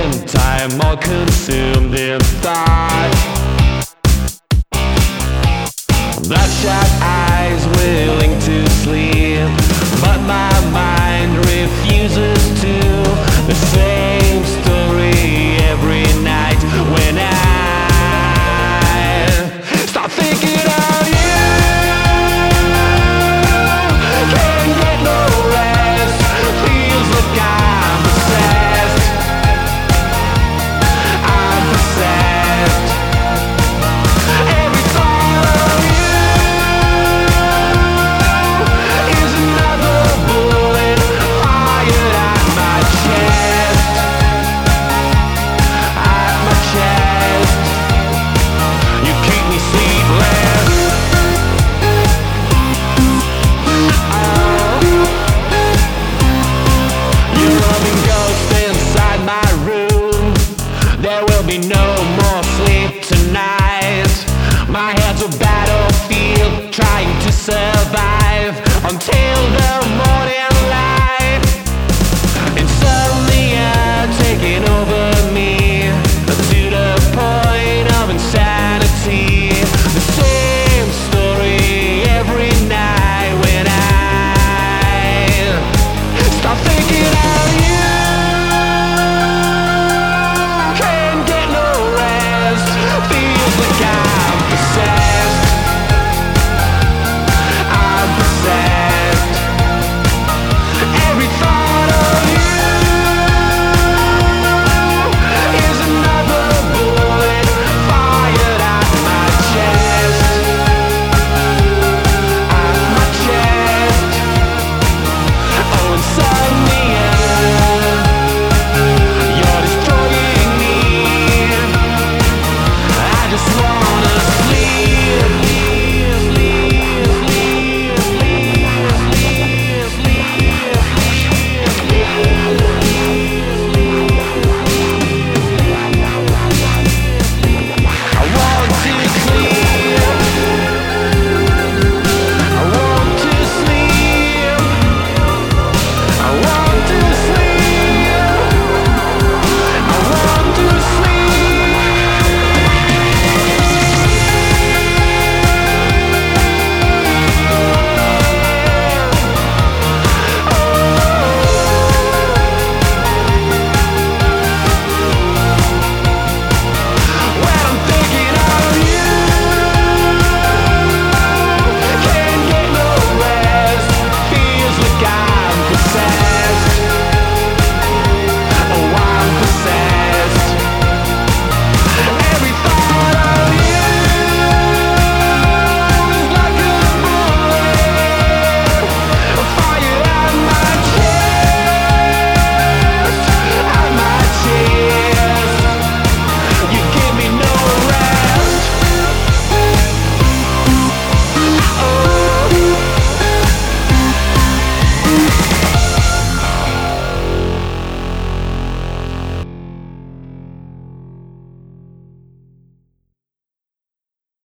wasting time, all consumed in thought. Bloodshot eyes willing to sleep, but my mind refuses to. The same story every night when I start thinking of you. Can't get no rest, feels like I'm possessed. I'm possessed. Every thought of you is another bullet fired at my chest. At my chest. You keep me sleepless. Your loving ghost inside my room. There will be no